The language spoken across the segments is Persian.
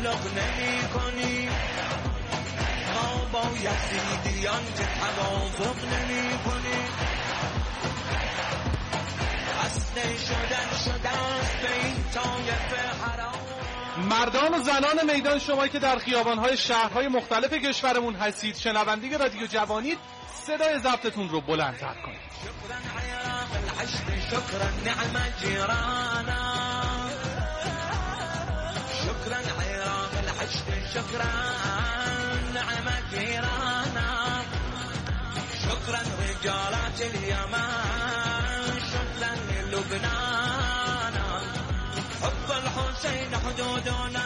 تعلق نمی کنی، ما با یزیدیان که توافق نمی کنی. اصل شده است به این طایفه حرام. مردان و زنان میدان، شما که در خیابان‌های شهرهای مختلف کشورمون هستید، شنونده رادیو جوانید، صدای ضبطتون رو بلندتر کنید. شکرا عراق العشق، شکرا نعم جیرانا، شکرا عراق العشق، شکرا نعم جیرانا، شکرا رجالات الیمن، شکرا لبنان، حب الحسین حدودنا،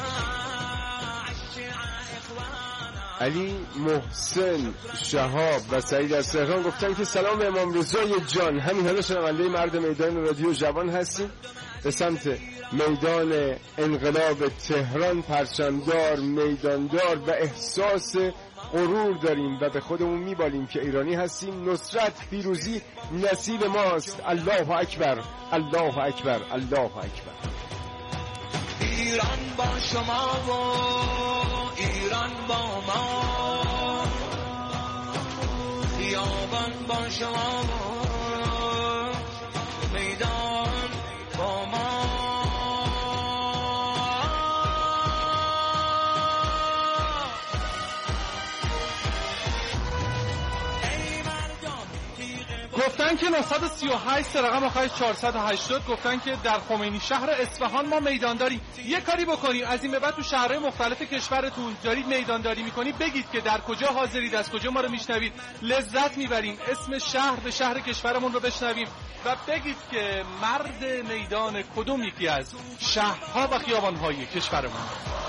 عشق اخوانا. علی محسن شهاب و سعید از تهران گفتن که سلام امام رضای جان، همین حالا شنونده مرد میدان رادیو جوان هستیم. به سمت میدان انقلاب تهران پرچمدار، میداندار و احساس غرور داریم و به خودمون میبالیم که ایرانی هستیم. نصرت پیروزی نصیب ماست. الله اکبر، الله اکبر، الله اکبر. ایران با شما و ایران با ما، خیابان با شما و میدان با ما. گفتن که 938 رقم آخرش 480 گفتن که در خمینی شهر اصفهان ما میدان داریم. یه کاری بکنید از این به بعد تو شهرهای مختلف کشورتون دارید میدانداری میکنید، بگید که در کجا حاضرید، از کجا ما رو میشنوید، لذت میبریم اسم شهر به شهر کشورمون رو بشنویم و بگید که مرد میدان کدوم یکی از شهرها و خیابانهای کشورمون.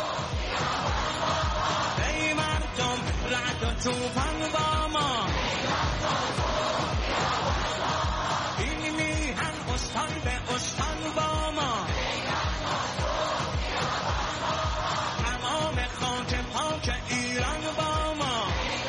ای مردم رعد و طوفان با ما، این میهن استان به استان با ما، تمام خاک پاک ایران با ما.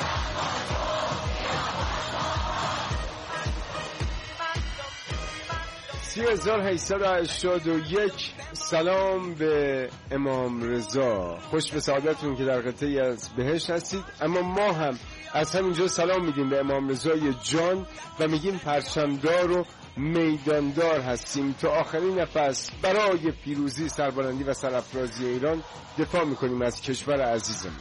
3881 سلام به امام رضا. خوش به سعادتتون که در قطعی از بهشت هستید. اما ما هم از همینجا سلام میدیم به امام رضای جان و میگیم پرچمدار و میداندار هستیم. تا آخرین نفس برای پیروزی، سربلندی و سرافرازی ایران دفاع میکنیم از کشور عزیزمون.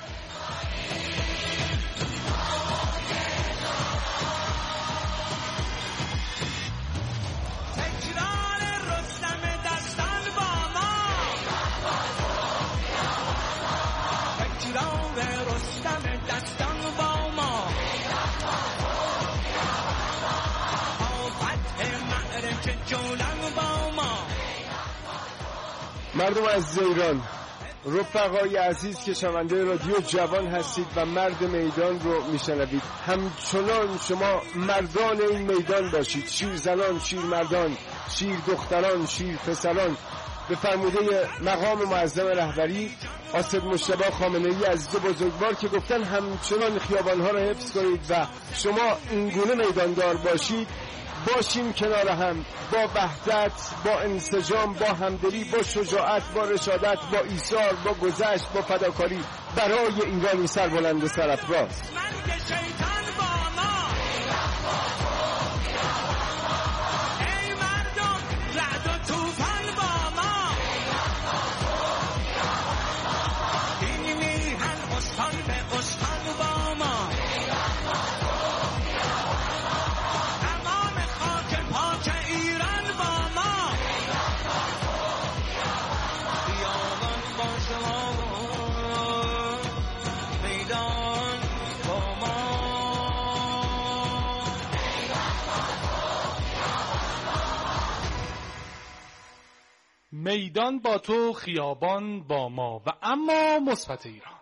مردم از ایران، رفقای عزیز که شنونده رادیو جوان هستید و مرد میدان رو میشنوید، همچنان شما مردان این میدان باشید. شیر زنان، شیر مردان، شیر دختران، شیر پسران. به فرموده مقام معظم رهبری آصد مجتبی خامنه‌ای عزیز بزرگوار که گفتن همچنان خیابان‌ها رو حفظ کنید و شما اینگونه میداندار باشید. باشیم کنار هم با وحدت، با انسجام، با همدلی، با شجاعت، با رشادت، با ایثار، با گذشت، با فداکاری برای ایرانی سربلند و سرافراز. میدان با تو، خیابان با ما و اما مثبت ایران.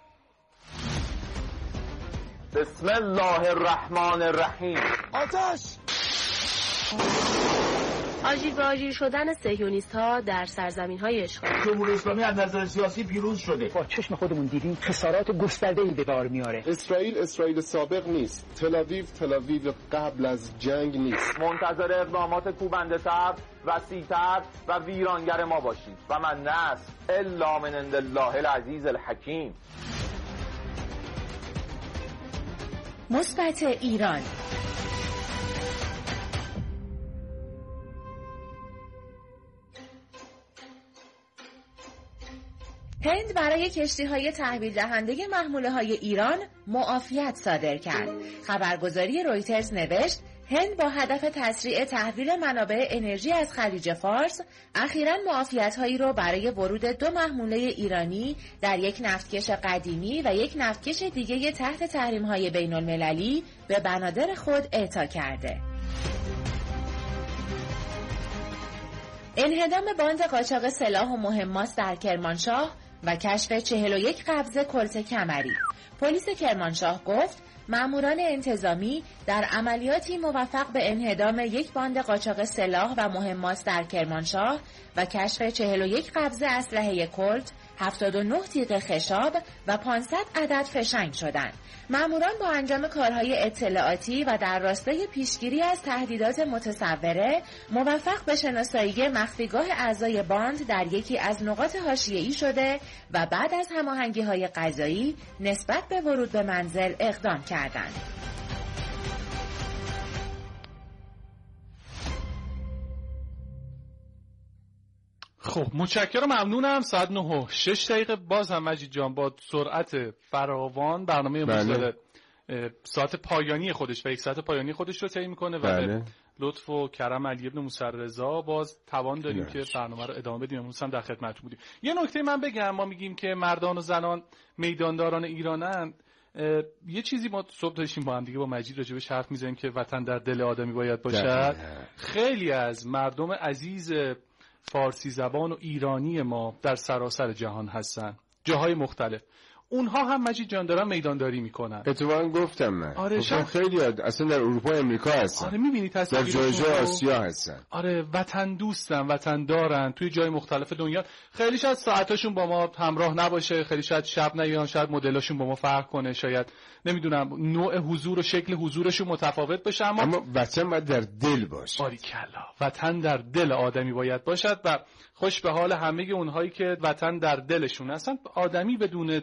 بسم الله الرحمن الرحیم. آتش! آژیر به آژیر شدن صهیونیست‌ها در سرزمین‌های اشغال. جمهوری اسلامی از نظر سیاسی پیروز شده. با چشم خودمون دیدیم خسارات گسترده‌ای به بار میاره. اسرائیل سابق نیست. تل آویو قبل از جنگ نیست. منتظر اقدامات کوبنده‌تر، وسیع‌تر و ویرانگر ما باشید و من نصر الا من عند الله العزیز الحکیم. مثبت ایران. هند برای کشتی‌های تحویل دهنده محموله‌های ایران معافیت صادر کرد. خبرگزاری رویترز نوشت هند با هدف تسریع تحویل منابع انرژی از خلیج فارس اخیراً معافیت‌هایی را برای ورود 2 محموله ایرانی در یک نفتکش قدیمی و یک نفتکش دیگه تحت تحریم‌های بین‌المللی به بنادر خود اعطا کرده. انهدام باند قاچاق سلاح و مهمات در کرمانشاه و کشف 41 قبضه کلت کمری. پلیس کرمانشاه گفت ماموران انتظامی در عملیاتی موفق به انهدام یک باند قاچاق سلاح و مهمات در کرمانشاه و کشف 41 قبضه اسلحه کلت، 79 تیغ خشاب و 500 عدد فشنگ شدند. ماموران با انجام کارهای اطلاعاتی و در راستای پیشگیری از تهدیدات متصوره موفق به شناسایی مخفیگاه اعضای باند در یکی از نقاط حاشیه‌ای شده و بعد از هماهنگی‌های قضایی نسبت به ورود به منزل اقدام کردند. خب متشکرم، ممنونم. ساعت 9:06 باز هم مجید جان با سرعت فراوان برنامه امروز ساعت پایانی خودش و 1 ساعت پایانی خودش رو طی میکنه و به لطف و کرم علی ابن موسی رضا باز توان داریم که برنامه رو ادامه بدیم. امروز هم در خدمتتون بودیم. یه نکته من بگم، ما میگیم که مردان و زنان میدانداران ایرانن. یه چیزی ما صبح داشتیم با هم دیگه با مجید راجبش حرف میزنیم که وطن در دل آدمی باید باشد. خیلی از مردم عزیز فارسی زبان و ایرانی ما در سراسر جهان هستن، جاهای مختلف. اونها هم مجید جان دارن میدانداری میکنن. اتفاقا گفتم من. آره خیلی اصلا در اروپا و امریکا هستن. آره میبینی در جای آسیا هستن. آره وطن دوستن، وطن دارن توی جای مختلف دنیا. خیلی شاید ساعتاشون با ما همراه نباشه، خیلی شاید شب نیان، شاید مدلاشون با ما فرق کنه، شاید نمیدونم نوع حضور و شکل حضورشون متفاوت بشه، اما وطن باید در دل باشه. باریکلا، وطن در دل آدمی باید باشد و خوش به حال همه اونهایی که وطن در دلشون هستن. آدمی بدون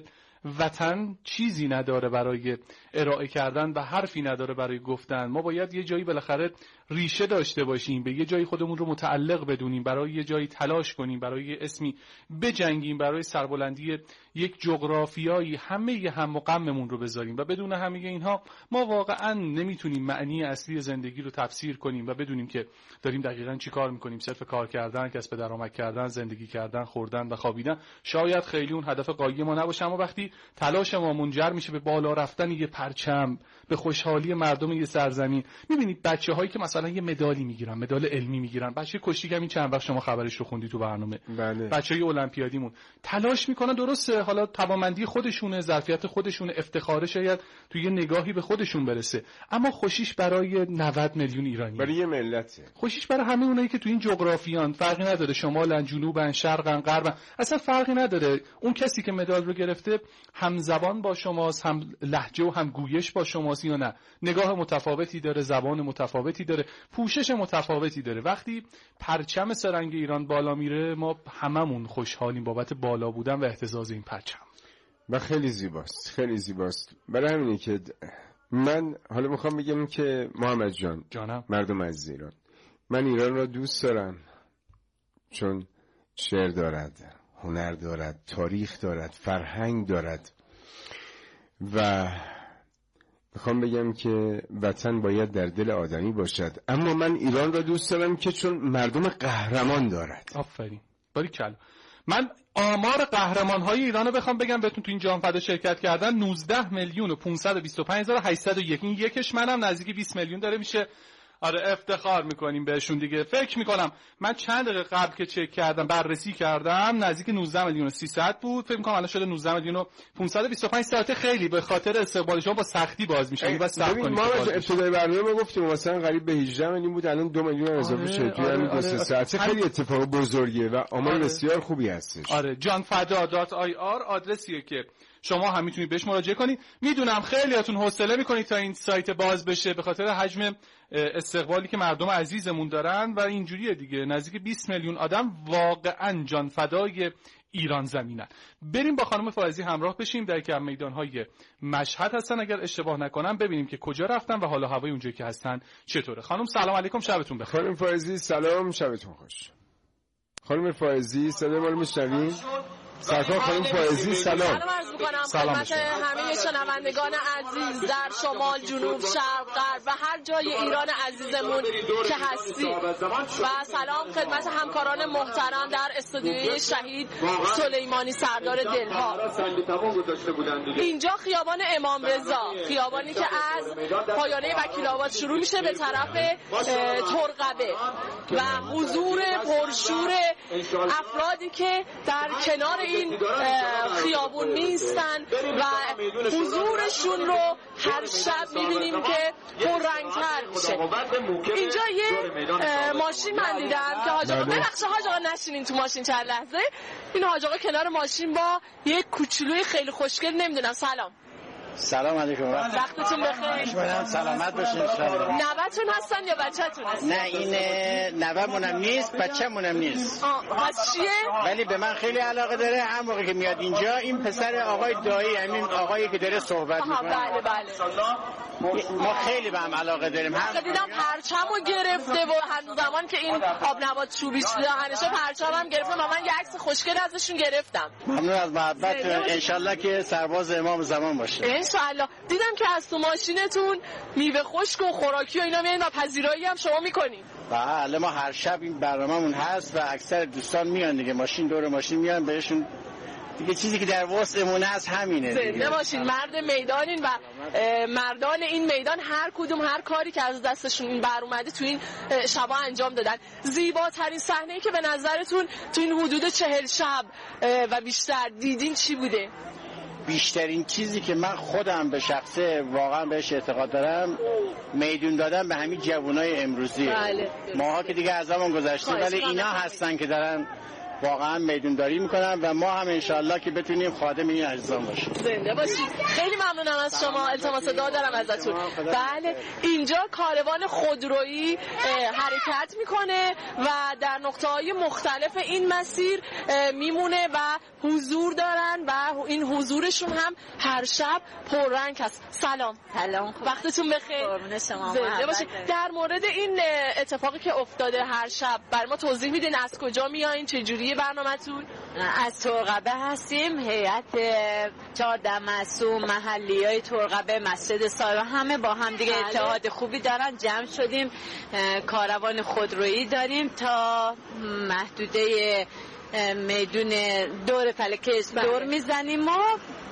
وطن چیزی نداره برای ارائه کردن و حرفی نداره برای گفتن. ما باید یه جایی بالاخره ریشه داشته باشیم، به یه جایی خودمون رو متعلق بدونیم، برای یه جایی تلاش کنیم، برای یه اسمی بجنگیم، برای سربلندی یک جغرافیایی همه هم و غممون رو بذاریم و بدون همه اینها ما واقعا نمیتونیم معنی اصلی زندگی رو تفسیر کنیم و بدونیم که داریم دقیقاً چی کار میکنیم. صرف کار کردن، کسب درآمد کردن، زندگی کردن، خوردن و خوابیدن شاید خیلی اون هدف غایی ما نباشه، اما وقتی تلاش ما منجر میشه به بالا رفتن یه پرچم، به خوشحالی مردم یه سرزمین. میبینید بچه‌هایی که مثلا یه مدالی میگیرن، مدال علمی میگیرن، بچه کشتی همین چند وقت شما خبرش رو خوندی تو برنامه، بچه‌های المپیادیمون تلاش میکنن، درسته حالا توانمندی خودشونه، ظرفیت خودشونه، افتخار شاید توی یه نگاهی به خودشون برسه، اما خوشیش برای 90 میلیون ایرانی، برای یه ملته، خوشیش برای همه اونایی که تو این جغرافیان، فرقی نداره شمالن، جنوبن، شرقن، غربن، اصلا فرقی نداره. اون کسی که مدال رو گرفته هم زبان با شماست، هم لهجه و هم گویش با شماست یا نه، نگاه متفاوتی داره، زبان متفاوتی داره، پوشش متفاوتی داره. وقتی پرچم سرنگ ایران بالا میره ما هممون خوشحالیم بابت بالا بودن و اهتزاز این پرچم. و خیلی زیباست، خیلی زیباست. برای همینه که من حالا میخوام بگم که محمد جانم، مردم عزیز ایران، من ایران را دوست دارم چون شعر دارد، هنر دارد، تاریخ دارد، فرهنگ دارد و میخوام بگم که وطن باید در دل آدمی باشد. اما من ایران را دوست دارم که چون مردم قهرمان دارد. آفرین، باریکلا. من آمار قهرمان‌های ایران رو بخوام بگم بهتون، تو این جام فدا شرکت کردن 19,525,801. این یکش منم نزدیک 20 میلیون داره میشه. آره افتخار میکنیم بهشون دیگه. فکر میکنم من چند دقیقه قبل که چک کردم بررسی کردم نزدیک 19 میلیون و 300 بود، فکر میکنم الان شده 19 میلیون و 525 ساعت. خیلی به خاطر استقبال شما با سختی باز میشه. بس صبر کنید. ما از ابتدای برنامه گفتیم مثلا قریب به 18 میلیون بود، الان 2 میلیون اضافه شد توی همین 2 ساعت. خیلی اتفاق بزرگیه و آمار بسیار خوبی هستش. آره janfada.ir آدرسیه که شما هم میتونید بهش مراجعه کنید. میدونم خیلیاتون حوصله میکنید تا این سایت باز بشه به خاطر حجم استقبالی که مردم عزیزمون دارن و اینجوریه دیگه. نزدیک 20 میلیون آدم واقعا جان فدای ایران زمینن. بریم با خانم فائزی همراه بشیم در یک میدانهای مشهد هستن اگر اشتباه نکنم، ببینیم که کجا رفتن و حالا هوای اونجایی که هستن چطوره. خانم سلام علیکم، شبتون بخیر. خانم فائزی سلام، شبتون خوش. خانم فائزی صدای ما رو میشنوید؟ سلام خانم فائزی سلام. سلام عرض می‌کنم خدمت همه شنوندگان عزیز در شمال، جنوب، شرق، غرب و هر جای ایران عزیزمون که هستید و سلام خدمت همکاران محترم در استودیوی شهید سلیمانی سردار دلها. اینجا خیابان امام رضا، خیابانی که از پایانه وکیل‌آباد شروع میشه به طرف ترقبه و حضور پرشور افرادی که در کنار این خیابون نیستن و حضورشون رو هر شب میبینیم که پررنگ‌تر میشه. اینجا یه ماشین من دیدم که حاج آقا ببخشید حاج آقا نشینین تو ماشین چند لحظه. این حاج آقا کنار ماشین با یه کوچولوی خیلی خوشگل، نمیدونم. سلام علیکم. وقتتون بخیر. شما سلامت باشین ان شاء الله. نوه‌تون هستن یا بچه‌تون هستن؟ نه این نوه‌مونم نیست، بچه‌مونم نیست. پس چیه؟ ولی به من خیلی علاقه داره. هر موقع که میاد اینجا این پسر آقای دایی، همین آقایی که داره صحبت می‌کنه. بله. ما خیلی به هم علاقه داریم. حق دیدم پرچمو گرفته و هنوز زمان که این آب نبات چوبیش دهنشه پرچمم گرفتم و من یه عکس خوشگل ازشون گرفتم. ممنون از محبتتون. ان شاءالله که سرباز امام زمان باشه. ان شاءالله. دیدم که از تو ماشینتون میوه خشک و خوراکی و اینا میارین و پذیرایی هم شما میکنین. بله ما هر شب این برنامه‌مون هست و اکثر دوستان میان دیگه، ماشین دور ماشین میان بهشون دیگه چیزی که در وسطمون هست همینه دیگه. زنده باشین، مرد میدانین و مردان این میدان هر کدوم هر کاری که از دستشون بر اومده تو این شبا انجام دادن. زیباترین صحنه‌ای که به نظرتون تو این حدود 40 شب و بیشتر دیدین چی بوده؟ بیشترین چیزی که من خودم به شخصه واقعا بهش اعتقاد دارم میدون دادن به همین جوانای امروزی. بله. ماها که دیگه از زمان گذشته ولی اینا هستن که دارن واقعا میدون داری میکنن و ما هم انشالله که بتونیم خادم این عزیزان باشیم. زنده باشید. خیلی ممنونم از شما. التماس دعا دارم ازتون. بله اینجا کاروان خودرویی حرکت میکنه و در نقطه‌های مختلف این مسیر میمونه و حضور دارن و این حضورشون هم هر شب پررنگ هست. سلام. وقتتون بخیر. قربون شما. زنده باشید. در مورد این اتفاقی که افتاده هر شب برای ما توضیح میدین؟ از کجا میایین؟ چه جوریه برنامه‌تون؟ از ترقبه هستیم. هیئت 14 معصوم، محلیای ترقبه، مسجد سارا همه با هم دیگه اتحاد خوبی دارن. جمع شدیم، کاروان خودرویی داریم تا محدوده میدون دور فلکه دور میزنیم و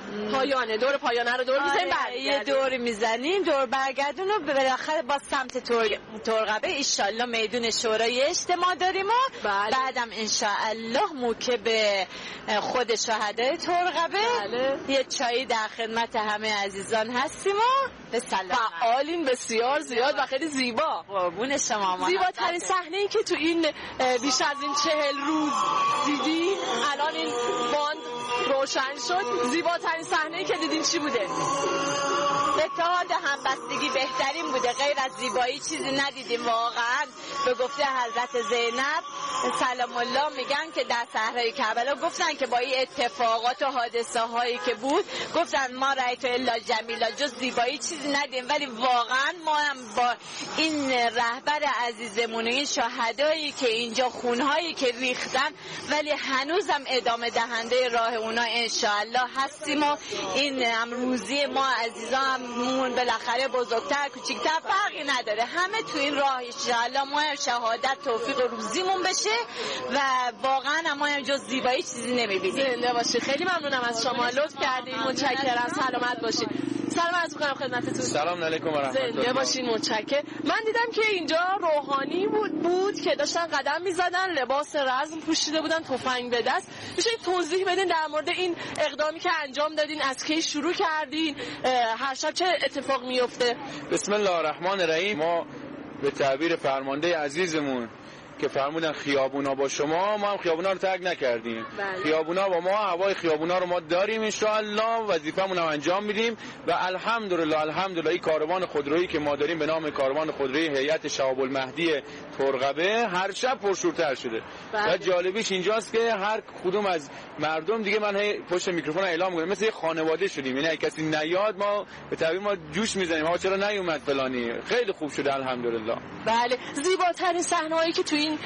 دور پایانه رو دور میزنیم، یه دور میزنیم، دور برگردون و بالاخره با سمت ترقبه ایشالله میدون شورای اجتماع داریم و بعدم انشاءالله موکب خود شهدای ترقبه یه چایی در خدمت همه عزیزان هستیم و به سلام. فعالین بسیار زیاد و خیلی زیبا. قربون شما. زیباترین صحنه‌ای که تو این بیش از این 40 روز دیدی، الان این باند روشن شد، زیباترین صحنه‌ای که دیدین چی بوده؟ اتحاد همبستگی بهترین بوده. غیر از زیبایی چیزی ندیدیم واقعا. به گفته حضرت زینب سلام الله میگن که در صحرای کربلا گفتن که با این اتفاقات و حادثه هایی که بود گفتن ما رأیت الا جمیلا، جز زیبایی چیزی ندیدیم. ولی واقعا ما هم با این رهبر عزیزمون و این شهدایی که اینجا خونهایی که ریختن ولی هنوزم ادامه دهنده راه اونا انشاءالله هستیم و این امروزی ما عزیزانمون بالاخره بزرگتر کوچیکتر فرقی نداره، همه تو این راه انشاءالله ما شهادت توفیق روزیمون بشه و واقعا ما هم جز زیبایی چیزی نمیبینیم. زنده باشید. خیلی ممنونم از شما، لطف کردید. متشکرم. سلامت باشید. سلام عرض می‌کنم خدمتتون. سلام علیکم و رحمت الله. زنده باشین، متشکرم. من دیدم که اینجا روحانی بود که داشتن قدم می‌زدن، لباس رزم پوشیده بودن، تفنگ به دست. میشه توضیح بدین در مورد این اقدامی که انجام دادین، از کی شروع کردین، هر شب چه اتفاق میفته؟ بسم الله الرحمن الرحیم. ما به تعبیر فرمانده عزیزمون که فرمودن خیابونا با شما، ما هم خیابونا رو ترک نکردیم. خیابونا با ما، هوای خیابونا رو ما داریم ان شاء الله، وظیفه‌مون رو انجام میدیم و الحمدلله این کاروان خودرویی که ما داریم به نام کاروان خودرویی هیئت شهاب المهدی ترقبه هر شب پرشورتر شده. و جالبیش اینجاست که هر کدوم از مردم دیگه، من پشت میکروفون اعلام میکنم، مثل خانواده شدیم. یعنی کسی نیاد ما به تعبیر ما جوش میزنیم، ها چرا نیومد فلانی. خیلی خوب شده الحمدلله. بله، زیباترین صحنه‌ای که تو این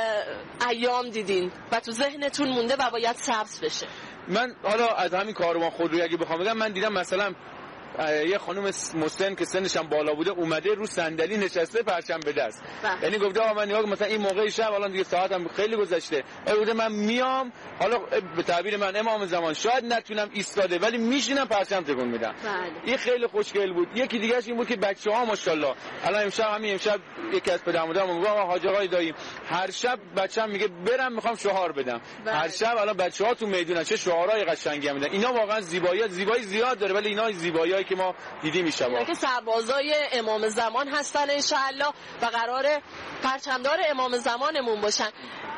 ایام دیدین و تو ذهنتون مونده و باید ثبت بشه؟ من حالا از همین کاروان خودرویی اگه بخوام بگم، من دیدم مثلا یه خانم مسن که سنش هم بالا بوده اومده رو صندلی نشسته، پرچم به دست. یعنی گفته آقا من نگاه مثلا این موقع شب، الان دیگه ساعتم خیلی گذشته، گفته من میام، حالا به تعبیر من امام زمان شاید نتونم ایستاده ولی میشینم پرچم تکون میدم. این خیلی خوشگل بود. یکی دیگه‌اش این بود که بچه‌ها ماشاءالله الان امشب یکی از پدرمادرام میگه آقا حاج آقای دایی هر شب بچه‌م میگه برم میخوام شعار بدم. هر شب الان بچه‌ها تو میدونن چه شعارهای قشنگی میدن. اینا واقعا زیبایی زیاد داره، ولی اینا زیبایی که ما دیدیم میشه که سربازای امام زمان هستن ان شاء الله و قراره پرچمدار امام زمانمون باشن.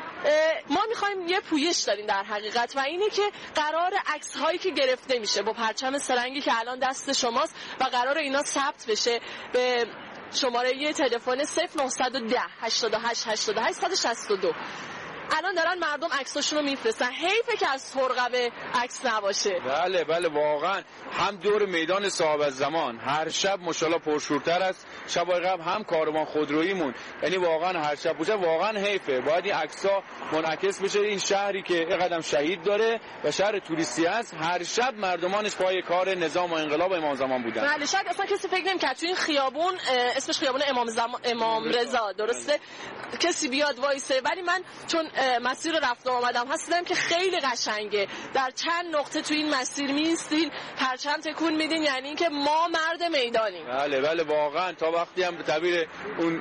ما میخوایم یه پویش داریم در حقیقت و اینه که قرار عکس هایی که گرفته میشه با پرچم سرنگی که الان دست شماست و قرار اینا ثبت بشه به شماره تلفن 0910 88 88 162. الان دارن مردم عکساشون رو میفرستن. حیفه که از ترقبه عکس نباشه. بله واقعا هم دور میدان صاحب الزمان هر شب ماشاءالله پرشورتر است. شبای قبل هم کاروان خودروییمون، یعنی واقعا هر شب بوده. واقعا حیفه، باید این عکس‌ها منعکس بشه. این شهری که اینقدر شهید داره و شهر توریستی است، هر شب مردمانش پای کار نظام و انقلاب امام زمان بودن. بله، شاید اصلا کسی فکر نمی‌کنه تو این خیابون، اسمش خیابون امام رضا درسته، کسی بیاد وایسه، ولی من چون مسیر رفت و آمدم هست دیدم که خیلی قشنگه. در چند نقطه تو این مسیر میستین، پرچم تکون میدین، یعنی اینکه ما مرد میدانیم. بله واقعا. تا وقتی هم به تعبیر اون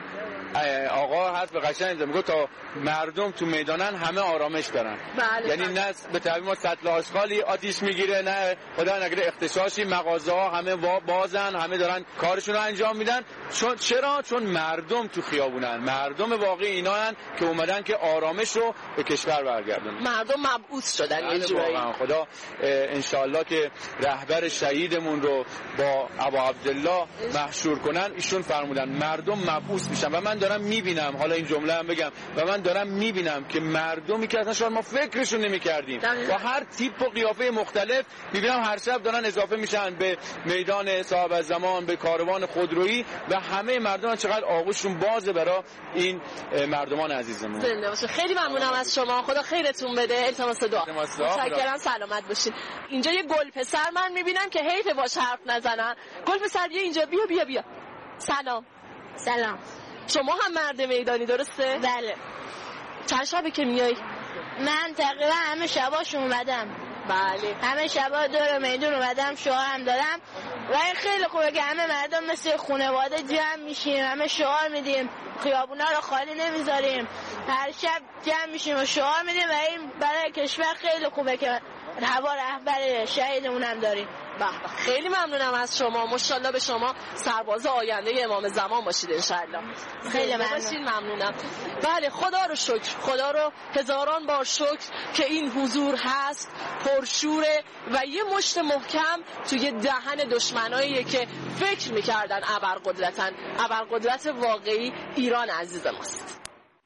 آقا هست به قشنگ میگه تا مردم تو میدانن همه آرامش دارن. یعنی نه به تعبیر ما سطل آشغالی آتیش میگیره، نه خدا نگیره اختشاشی، مغازه ها همه بازن، همه دارن کارشون رو انجام میدن. چون مردم تو خیابونن، مردم واقعی اینا هن که اومدن که آرامش رو به کشور برگردونن. مردم مبعوث شدن یه جورایی. خدا انشالله که رهبر شهیدمون رو با ابا عبدالله محشور کنن. ایشون فرمودن مردم مبعوث میشن و من دارم میبینم، حالا این جمله هم بگم، و من دارم میبینم که مردمی که اصلا شاید ما فکرشون نمیکردیم و هر تیپ و قیافه مختلف میبینم هر شب دارن اضافه میشن به میدان صاحب الزمان، به کاروان خودرویی و همه مردم چقدر آغوششون بازه برای این مردمان عزیزمون. زنده باشه. خیلی ممنونم از شما، خدا خیرتون بده. التماس دعا. متشکرم، سلامت باشین. اینجا یه گل پسر من میبینم که حیف باش حرف نزنن. گل پسر بیا اینجا، بیا. سلام. شما هم مرد میدانی درسته؟ بله. چند شبه که میای؟ من تقریبا همه شباش اومدم. بله. همه شبا دور میدون اومدم، شعارم دادم و این خیلی خوبه که همه مردم مثل خانواده جمع میشیم، همه شعار میدیم، خیابونا رو خالی نمیذاریم، هر شب جمع میشیم و شعار میدیم و این برای کشور خیلی خوبه که هوا رهبر شهیدمون هم داریم. خیلی ممنونم از شما. ماشاءالله به شما سرباز آینده امام زمان باشید انشالله. خیلی ممنونم. بله، خدا رو شکر، خدا رو هزاران بار شکر که این حضور هست، پرشوره و یه مشت محکم توی دهن دشمنایی که فکر میکردن ابرقدرتن. ابرقدرت واقعی ایران عزیز ماست.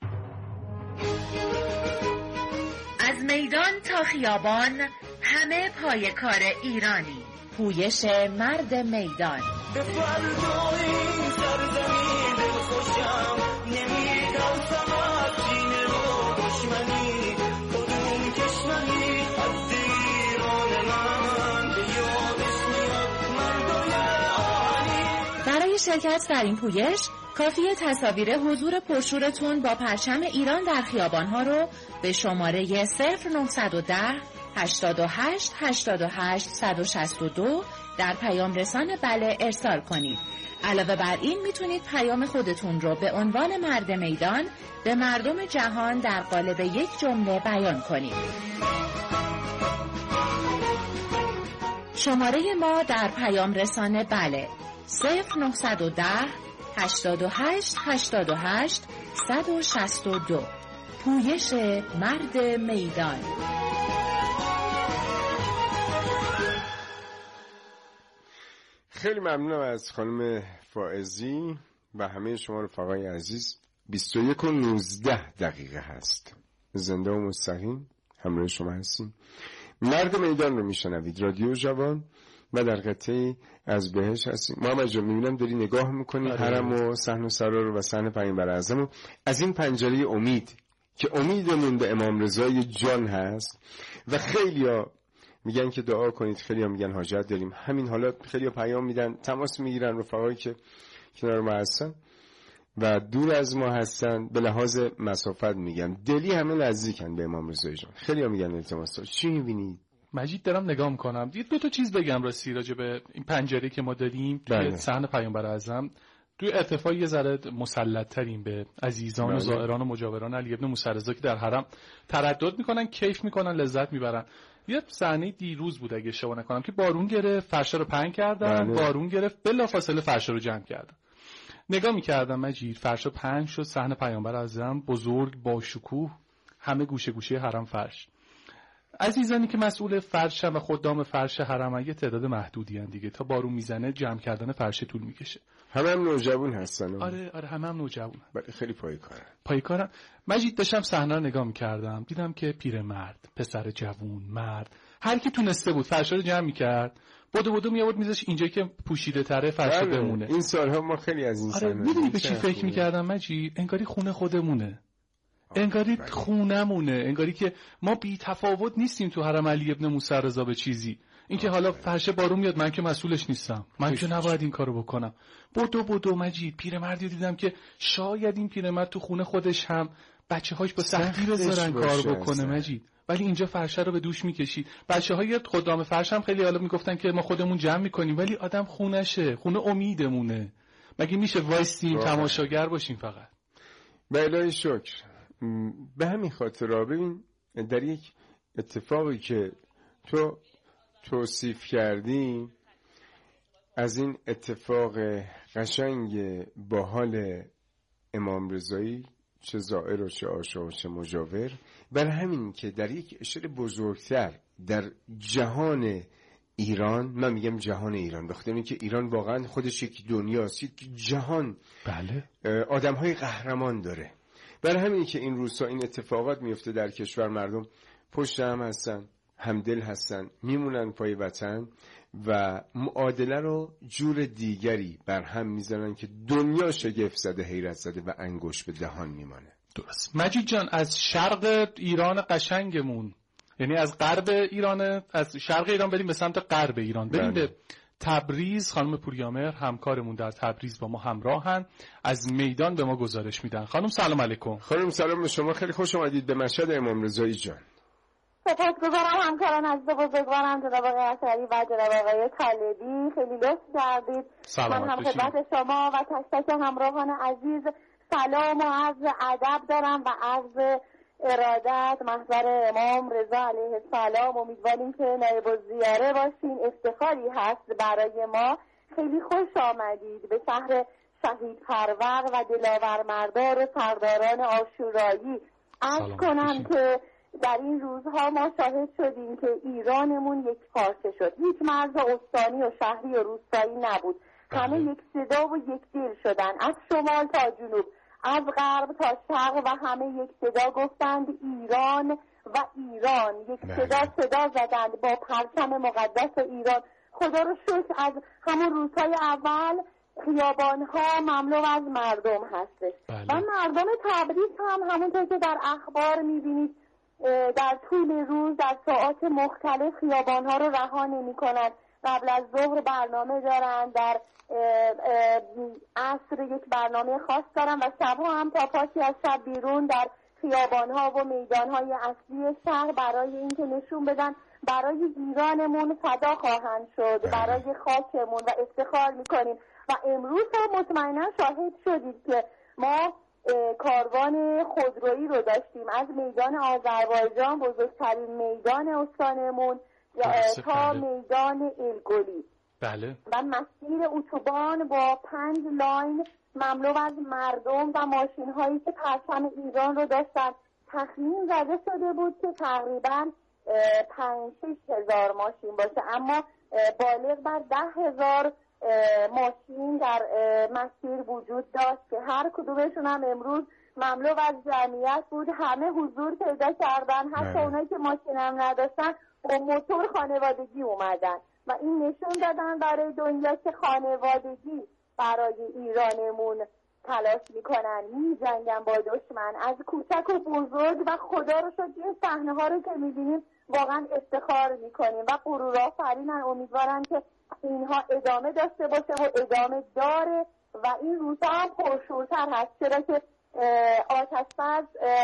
از میدان تا خیابان همه پای کار ایرانی. پویش مرد میدان. به فردای این سرزمین دلخوشم نمیدم فقط جینه و دشمنی، کدوم کشوری از ایران من به یادش میاد مردای آهنی. برای شرکت در این پویش کافیه تصاویر حضور پرشورتون با پرچم ایران در خیابان‌ها رو به شماره 0910 88 88 162 در پیام رسان بله ارسال کنید. علاوه بر این میتونید پیام خودتون رو به عنوان مرد میدان به مردم جهان در قالب یک جمله بیان کنید. شماره ما در پیام رسان بله 0910 88 88 162. پویش مرد میدان. خیلی ممنونم از خانم فائزی و همه شما رفقای عزیز. 21:19 هست. زنده و مستقیم همراه شما هستیم. مرد میدان رو میشنوید، رادیو جوان، و در قطعی از بهش هستیم. محمد جان میبینم داری نگاه میکنی حرم و صحن و سرا و صحن پیامبر اعظم از این پنجره امید که امیدمون به امام رضای جان هست و خیلیا میگن که دعا کنید، خیلیا میگن حاجت داریم. همین حالا خیلیا پیام میدن، تماس میگیرن رفقایی که کنار ما هستن و دور از ما هستن، به لحاظ مسافت میگن دلی همه نزدیکن به امام رضای جان. خیلیا میگن التماس دارید. چی میبینید؟ مجید دارم نگاه میکنم. دو تا چیز بگم راستی راجع به این پنجره که ما داریم توی صحن پیامبر اعظم. توی ارتفاع یه ذره مسلط تریم به عزیزان و زائران و مجاوران علی ابن موسی رضا که در حرم تردد میکنن، کیف میکنن، لذت میبرن. یه صحنه دیروز بود اگه اشتباه نکنم که بارون گرفت، فرش رو پهن کردن، بارون گرفت، بلافاصله فرش رو جمع کردن. نگاه میکردم مجید، فرش رو پهن شد، صحن پیامبر اعظم بزرگ با شکوه، همه گوشه گوشه حرم فرش. عزیزانی که مسئول فرش و خدام فرش حرم یه تعداد محدودی هستن دیگه، تا بارون میزنه جمع کردن فرش طول میکشه. همه هم نوجوان هستن. آره همه هم نوجوان. خیلی پایکارن. مجید داشتم صحنه رو نگاه میکردم، دیدم که پیرمرد، پسر جوون، مرد، هر کی تونسته بود فرش رو جمع میکرد، بدو می آورد میذاش اینجا که پوشیده تره فرش بمونه. این سالها ما خیلی از این آره میدونی به چی فکر میکردم مجید؟ انگاری خونه خودمونه، انگاری خونمونه، انگاری که ما بی تفاوت نیستیم تو حرم علی ابن موسی رضا به چیزی. اینکه حالا فرش بارون میاد من که مسئولش نیستم، من که نباید این کارو بکنم. بدو مجید پیرمردی دیدم که شاید این پیرمرد تو خونه خودش هم بچه‌هاش با سختی بذارن کار بکنه مجید، ولی اینجا فرشه رو به دوش میکشید. بچه‌های خدام فرش هم خیلی حالا میگفتن که ما خودمون جمع میکنیم، ولی آدم خونشه، خونه امیدمونه. مگه میشه وایسیم تماشاگر باشیم فقط؟ به الهی شکر. به همین خاطر ببین در یک اتفاقی که تو توصیف کردی، از این اتفاق قشنگ با حال امام رضایی، چه زائر و چه آشا و چه مجاور، بر همین که در یک اشاره بزرگتر در جهان ایران، من میگم جهان ایران بخاطر اینکه ایران واقعا خودش یک دنیاست، یک جهان، بله، آدم‌های قهرمان داره. برای همین که این روزها این اتفاقات میفته در کشور، مردم پشت هم هستن، همدل هستن، میمونن پای وطن و معادله رو جور دیگری بر هم میزنن که دنیا شگفت زده، حیرت زده و انگوش به دهان میمانه. درست. مجید جان، از شرق ایران قشنگمون، یعنی از غرب ایران، از شرق ایران بریم به سمت غرب ایران، بریم به تبریز. خانم پوریامر همکارمون در تبریز با ما همراهن، از میدان به ما گزارش میدن. خانم سلام علیکم. خانم سلام به شما، خیلی خوش آمدید به مشهد امام رضایی جان. سپاسگزارم همکاران عزیز بزرگوارم، جناب آقای اثری و جناب آقای طالبی، خیلی لطف کردید. من هم خدمت شما و تک تک همراهان عزیز سلام و عرض ادب دارم و عرض ارادت محضر امام رضا علیه السلام. امیدواریم که نایب الزیاره باشین، افتخاری هست برای ما. خیلی خوش آمدید به شهر شهید پرور و دلاور مردار و سرداران عاشورایی. عرض کنم که در این روزها ما شاهد شدیم که ایرانمون یک پارچه شد، هیچ مرز استانی و شهری و روستایی نبود، همه یک صدا و یک دل شدن، از شمال تا جنوب، از غرب تا شرق و همه یک صدا گفتند ایران و ایران، یک صدا زدند با پرچم مقدس ایران. خدا رو شکر از همون روزهای اول خیابانها مملو از مردم هستش. و مردم تبریز هم همونطور که در اخبار میبینید در طول روز در ساعات مختلف خیابانها رو رها نمی‌کنند. قبل از ظهر برنامه دارن، در عصر یک برنامه خاص دارن و شبها هم تا پاسی از شب بیرون در خیابانها و میدانهای اصلی شهر برای اینکه نشون بدن برای ایرانمون فدا خواهند شد، برای خاکمون و افتخار میکنیم. و امروز هم مطمئنا شاهد شدید که ما کاروان خودرویی رو داشتیم از میدان آذربایجان، بزرگترین میدان استانمون، تا میدان الگلی. بله. و مسیر اتوبان با 5 لاین مملو از مردم و ماشین هایی که پرچم ایران رو داشتن. تخمین زده شده بود که تقریبا 5-6 هزار ماشین باشه، اما بالغ بر 10,000 ماشین در مسیر وجود داشت که هر کدومشون هم امروز مملو از جمعیت بود. همه حضور پیدا کردن، حتی اونایی که ماشین هم نداشتن با موتور خانوادگی اومدن و این نشون دادن برای دنیا که خانوادگی برای ایرانمون تلاش میکنن، میجنگن با دشمن از کوچک و بزرگ. و خدا رو شکر این صحنه ها رو که میبینیم واقعا افتخار میکنیم و غرورآفرینن. امیدوارم که اینها ادامه داشته باشه و ادامه داره و این روزها هم پرشورتر هست، چرا که آتش‌بس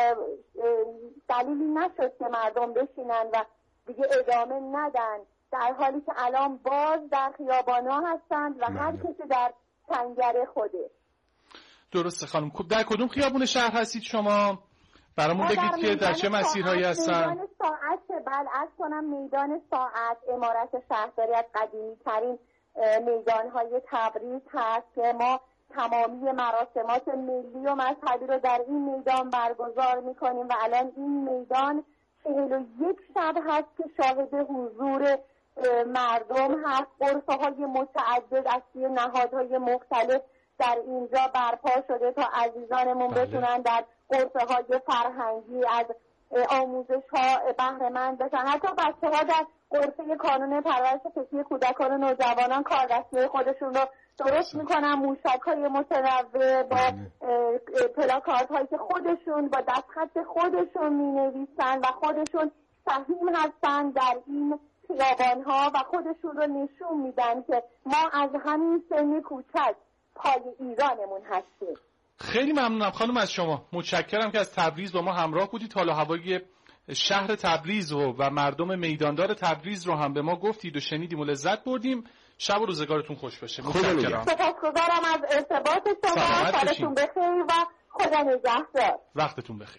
دلیلی نشد که مردم بشینن و دیگه ادامه ندن، در حالی که الان باز در خیابان‌ها هستند و هر کسی در کنگره خوده. درسته خانم. در کدوم خیابون شهر هستید شما؟ برامون بگید که در چه مسیرهایی هستن؟ میدان ساعت، بلعکس کنم میدان ساعت امارت شهرداری از قدیمی ترین میدانهای تبریز هست که ما تمامی مراسمات ملی و مذهبی رو در این میدان برگزار میکنیم و الان این میدان 41 شب هست که شاهد حضور مردم هست. غرفه‌های متعدد از سوی نهادهای مختلف در اینجا برپا شده تا عزیزانمون بتونن در غرفه‌های فرهنگی از آموزش‌ها بهره مند بشن. حتی بچه‌ها در غرفه کانون پرورش فکری کودکان و نوجوانان کاردستی خودشون رو درست میکنن، موشک‌های متنوع با پلاکاردهایی که خودشون با دستخط خودشون مینویسن و خودشون سهیم هستن در این خیابان‌ها و خودشون رو نشون میدن که ما از همین سن کوچک پای ایرانمون هستیم. خیلی ممنونم خانم از شما، متشکرم که از تبریز با ما همراه بودید. حالا هوای شهر تبریز و مردم میداندار تبریز رو هم به ما گفتید و شنیدیم و لذت بردیم. شب و روزگارتون خوش باشه. متشکرم. سپاسگزارم از ارتباط شما. سالتون بخیر و خدا نگهدار. وقتتون بخیر.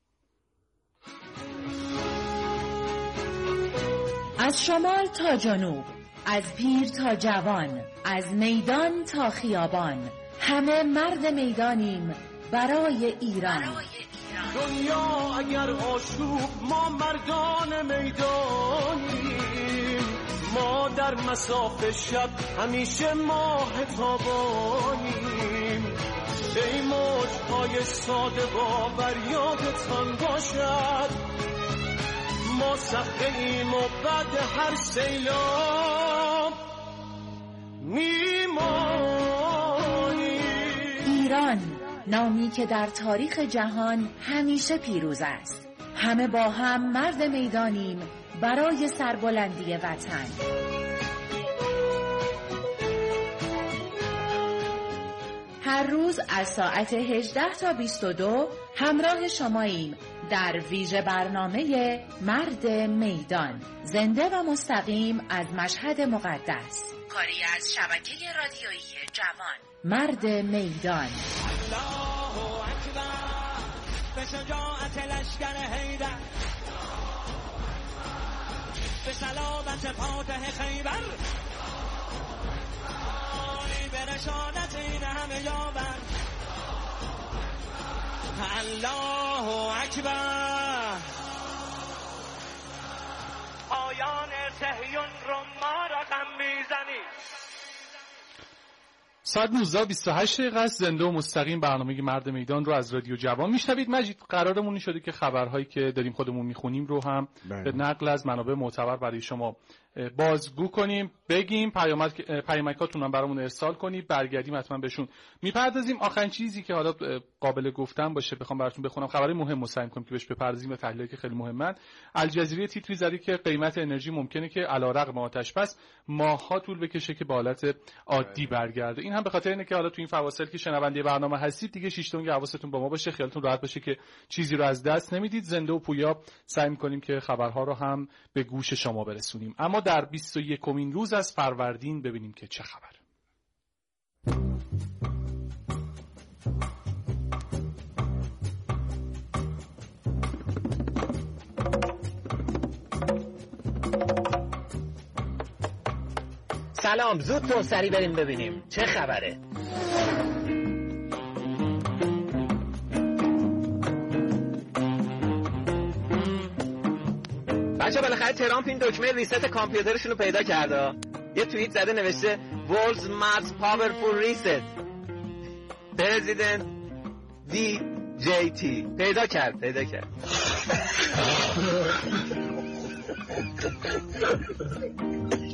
از شمال تا جنوب، از پیر تا جوان، از میدان تا خیابان، همه مرد میدانیم برای ایران. دنیا اگر آشوب ما مردان میدانیم، ما در مساف شب همیشه ماه تابانیم. ای موجهای ساده باور یادتان باشد، ما صخره ایم و بعد هر سیلاب میمانیم. ایران، نامی که در تاریخ جهان همیشه پیروز است. همه با هم مرد میدانیم برای سربلندی وطن. هر روز از ساعت 18 تا 22 همراه شماییم در ویژه برنامه مرد میدان، زنده و مستقیم از مشهد مقدس، کاری از شبکه رادیویی جوان. مرد میدان. الله اکبر، به شجاعت لشکر حیدر، به سلامت فاتح خیبر، به رشادت این همه یاور. الله اکبر. آیان صهیون رو ما رقم میزنید. ساعت 19:28 است. زنده و مستقیم برنامه مرد میدان رو از رادیو جوان میشنوید. مجید، قرارمون این شده که خبرهایی که داریم خودمون میخونیم رو هم به نقل از منابع معتبر برای شما بازگو کنیم، بگیم، پیامکاتون هم برامون ارسال کنید، برگردیم حتما بهشون میپردازیم. آخرین چیزی که حالا قابل گفتن باشه بخوام براتون بخونم، خبری مهم سعی کنیم که بهش بپردازیم و تحلیلی که خیلی مهمن. الجزیره تیتری زدی که قیمت انرژی ممکنه که علیرغم آتش بس ماه‌ها طول بکشه که به حالت عادی برگرده. این هم به خاطر اینه که حالا تو این فواصل که شنونده برنامه هستید دیگه شیش تونگ حواستون با ما باشه، خیالتون راحت باشه که چیزی رو از دست نمیدید. زنده و پویا سعی می‌کنیم که خبرها رو هم به گوش شما برسونیم. اما در 21مین روز از فروردین ببینیم که چه خبر. سلام، زود تو سری بریم ببینیم چه خبره. بچه بالاخره ترامپ این دکمه ریست کامپیوترشون رو پیدا کرده. یه توییت زده نوشته World's most powerful reset President DJT. پیدا کرد